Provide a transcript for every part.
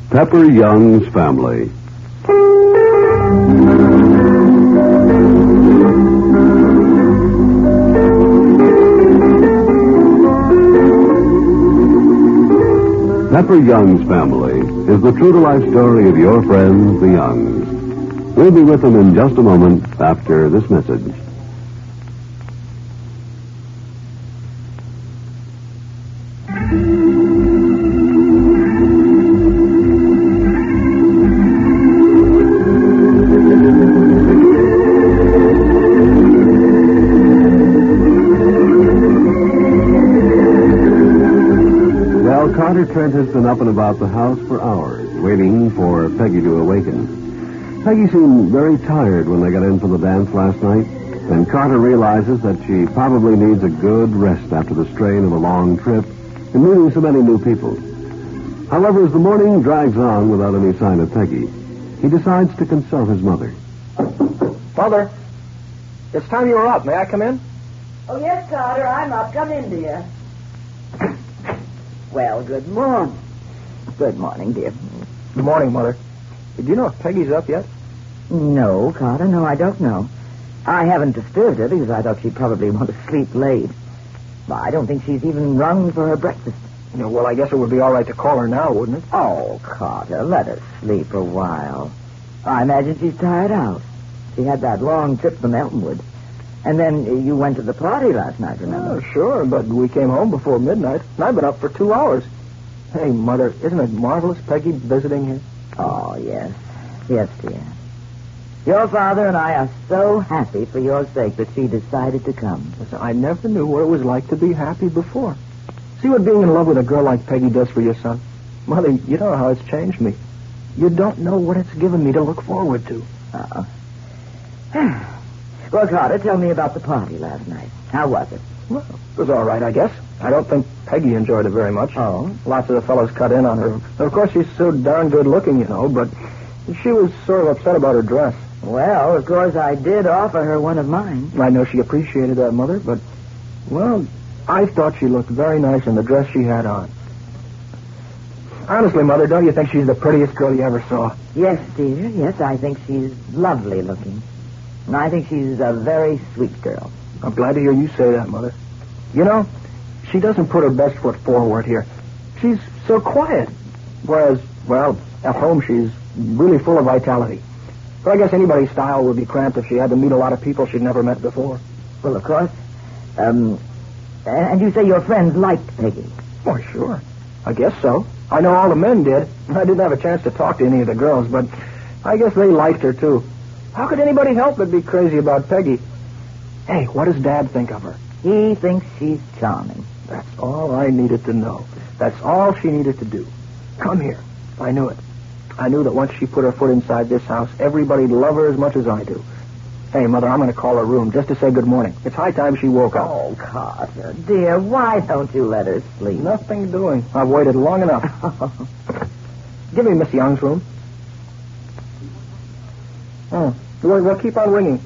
Pepper Young's Family. Pepper Young's Family is the true-to-life story of your friends, the Youngs. We'll be with them in just a moment after this message. Carter Trent has been up and about the house for hours, waiting for Peggy to awaken. Peggy seemed very tired when they got in for the dance last night, and Carter realizes that she probably needs a good rest after the strain of a long trip and meeting so many new people. However, as the morning drags on without any sign of Peggy, he decides to consult his mother. Mother, it's time you were up. May I come in? Oh, yes, Carter, I'm up. Come in, dear. Well, good morning. Good morning, dear. Good morning, Mother. Did you know if Peggy's up yet? No, Carter, no, I don't know. I haven't disturbed her because I thought she'd probably want to sleep late. But I don't think she's even rung for her breakfast. Yeah, well, I guess it would be all right to call her now, wouldn't it? Oh, Carter, let her sleep a while. I imagine she's tired out. She had that long trip from Elmwood. And then you went to the party last night, remember? Oh, sure, but we came home before midnight, and I've been up for 2 hours. Hey, Mother, isn't it marvelous, Peggy visiting here? Oh, yes. Yes, dear. Your father and I are so happy for your sake that she decided to come. Listen, I never knew what it was like to be happy before. See what being in love with a girl like Peggy does for your son? Mother, you know how it's changed me. You don't know what it's given me to look forward to. Well, Carter, tell me about the party last night. How was it? Well, it was all right, I guess. I don't think Peggy enjoyed it very much. Oh? Lots of the fellows cut in on her. Of course, she's so darn good looking, you know, but she was sort of upset about her dress. Well, of course, I did offer her one of mine. I know she appreciated that, Mother, but, well, I thought she looked very nice in the dress she had on. Honestly, Mother, don't you think she's the prettiest girl you ever saw? Yes, dear. Yes, I think she's lovely looking. And I think she's a very sweet girl. I'm glad to hear you say that, Mother. You know, she doesn't put her best foot forward here. She's so quiet. Whereas, well, at home she's really full of vitality. But I guess anybody's style would be cramped if she had to meet a lot of people she'd never met before. Well, of course. And you say your friends liked Peggy? Why, sure. I guess so. I know all the men did. I didn't have a chance to talk to any of the girls, but I guess they liked her, too. How could anybody help but be crazy about Peggy? Hey, what does Dad think of her? He thinks she's charming. That's all I needed to know. That's all she needed to do. Come here. I knew it. I knew that once she put her foot inside this house, everybody'd love her as much as I do. Hey, Mother, I'm going to call her room just to say good morning. It's high time she woke up. Oh, Carter, dear, why don't you let her sleep? Nothing doing. I've waited long enough. Give me Miss Young's room. Oh, well, keep on ringing.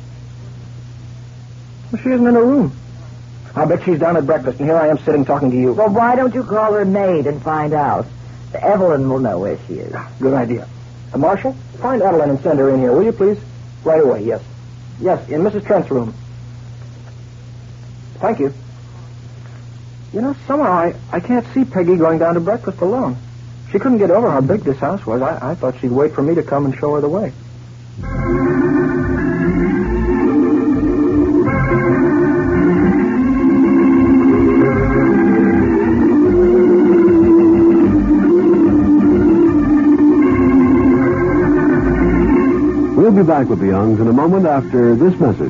Well, she isn't in her room. I bet she's down at breakfast, and here I am sitting talking to you. Well, why don't you call her maid and find out? Evelyn will know where she is. Good idea. Marshal, find Evelyn and send her in here, will you, please? Right away, yes. Yes, in Mrs. Trent's room. Thank you. You know, somehow I can't see Peggy going down to breakfast alone. She couldn't get over how big this house was. I thought she'd wait for me to come and show her the way. We'll be back with the Youngs in a moment after this message.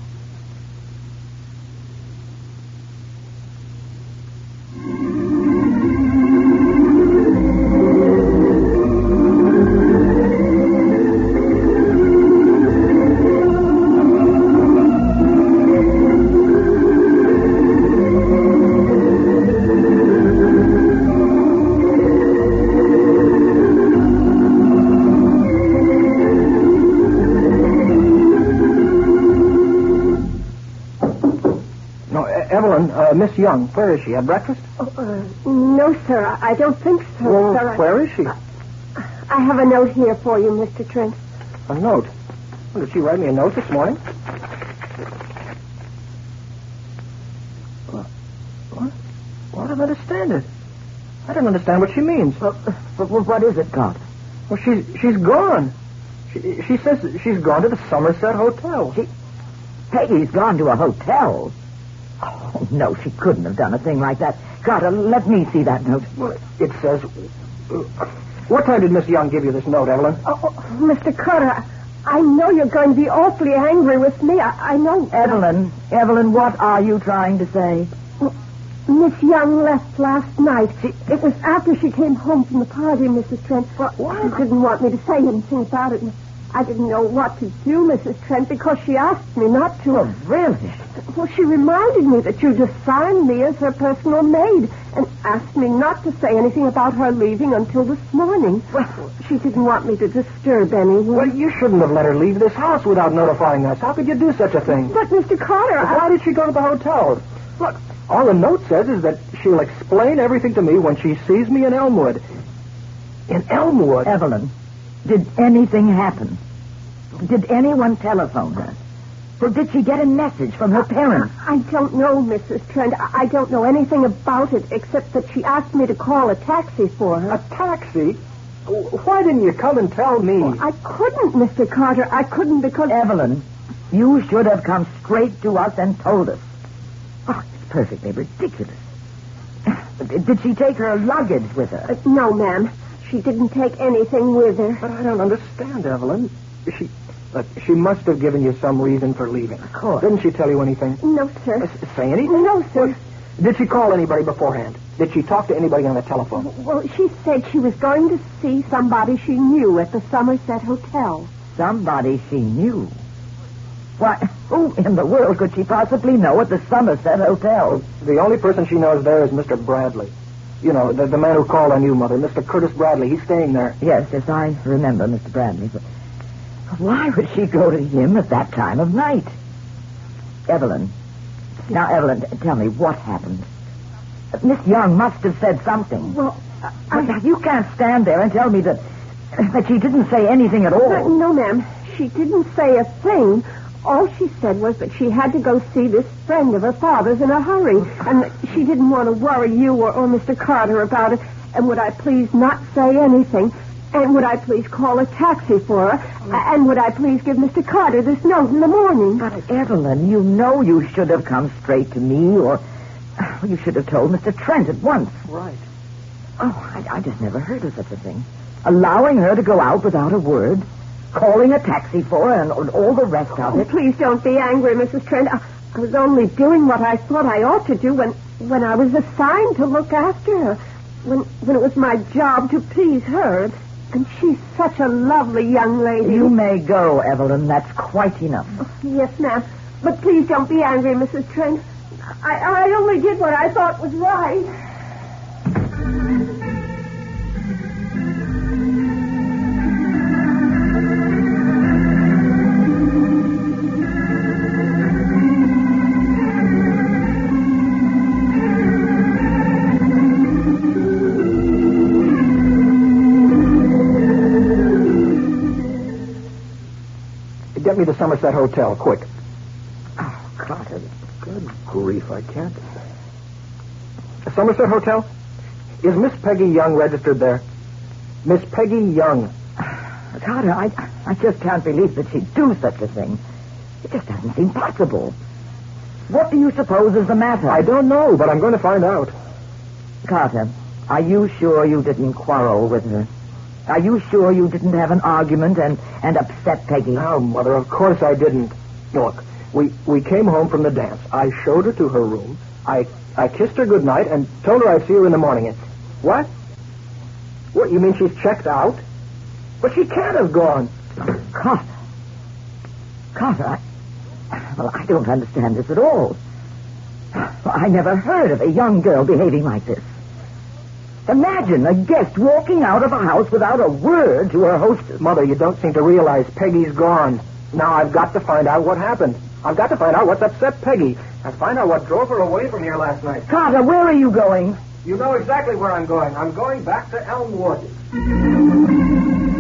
Miss Young, where is she? At breakfast? No, sir. I don't think so, Well, sir. where is she? I have a note here for you, Mr. Trent. A note? Well, did she write me a note this morning? What? I don't understand it. I don't understand what she means. What is it, Carter? Well, she's gone. She says she's gone to the Somerset Hotel. Peggy's gone to a hotel? Oh, no, she couldn't have done a thing like that. Carter, let me see that note. Well, it says... what time did Miss Young give you this note, Evelyn? Oh, Mr. Carter, I know you're going to be awfully angry with me. I know... Evelyn, what are you trying to say? Miss Young left last night. It was after she came home from the party, Mrs. Trent. What? She didn't want me to say anything about it. I didn't know what to do, Mrs. Trent, because she asked me not to. Oh, really? Well, she reminded me that you'd assigned me as her personal maid and asked me not to say anything about her leaving until this morning. Well, she didn't want me to disturb anyone. Well, you shouldn't have let her leave this house without notifying us. How could you do such a thing? But, Mr. Carter, Why did she go to the hotel? Look, all the note says is that she'll explain everything to me when she sees me in Elmwood. In Elmwood? Evelyn, did anything happen? Did anyone telephone her? Or did she get a message from her parents? I don't know, Mrs. Trent. I don't know anything about it, except that she asked me to call a taxi for her. A taxi? Why didn't you come and tell me? Well, I couldn't, Mr. Carter. I couldn't because... Evelyn, you should have come straight to us and told us. Oh, it's perfectly ridiculous. Did she take her luggage with her? No, ma'am. She didn't take anything with her. But I don't understand, Evelyn. She must have given you some reason for leaving. Of course. Didn't she tell you anything? No, sir. Say anything? No, sir. Did she call anybody beforehand? Did she talk to anybody on the telephone? Well, she said she was going to see somebody she knew at the Somerset Hotel. Somebody she knew? Why, who in the world could she possibly know at the Somerset Hotel? The only person she knows there is Mr. Bradley. You know, the man who called on you, Mother. Mr. Curtis Bradley. He's staying there. Yes, I remember Mr. Bradley. But why would she go to him at that time of night? Evelyn. Now, Evelyn, tell me, what happened? Miss Young must have said something. Well, you can't stand there and tell me that she didn't say anything at all. No, ma'am. She didn't say a thing. All she said was that she had to go see this friend of her father's in a hurry, and that she didn't want to worry you or Mr. Carter about it, and would I please not say anything, and would I please call a taxi for her, and would I please give Mr. Carter this note in the morning. But, Evelyn, you know you should have come straight to me, or you should have told Mr. Trent at once. Right. Oh, I just never heard of such a thing. Allowing her to go out without a word, calling a taxi for her, and all the rest of it. Please don't be angry, Mrs. Trent. I was only doing what I thought I ought to do when I was assigned to look after her. When it was my job to please her. And she's such a lovely young lady. You may go, Evelyn. That's quite enough. Yes, ma'am. But please don't be angry, Mrs. Trent. I only did what I thought was right. Get me the Somerset Hotel, quick. Oh, Carter. Good grief, I can't. The Somerset Hotel? Is Miss Peggy Young registered there? Miss Peggy Young. Carter, I just can't believe that she'd do such a thing. It just doesn't seem possible. What do you suppose is the matter? I don't know, but I'm going to find out. Carter, are you sure you didn't quarrel with her? Are you sure you didn't have an argument and upset Peggy? No, Mother, of course I didn't. Look, we came home from the dance. I showed her to her room. I kissed her goodnight and told her I'd see her in the morning. And what? What, you mean she's checked out? But she can't have gone. Carter, I don't understand this at all. I never heard of a young girl behaving like this. Imagine a guest walking out of a house without a word to her hostess. Mother, you don't seem to realize Peggy's gone. Now I've got to find out what happened. I've got to find out what's upset Peggy. And find out what drove her away from here last night. Carter, where are you going? You know exactly where I'm going. I'm going back to Elmwood.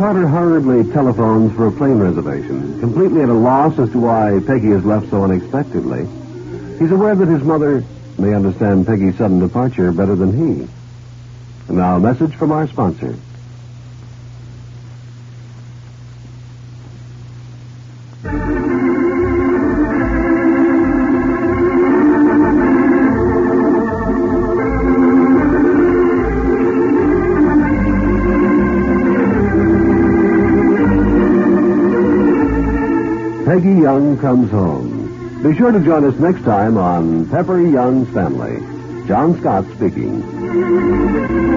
Carter hurriedly telephones for a plane reservation, completely at a loss as to why Peggy has left so unexpectedly. He's aware that his mother may understand Peggy's sudden departure better than he. And now a message from our sponsor. Peggy Young Comes Home. Be sure to join us next time on Pepper Young's Family. John Scott speaking.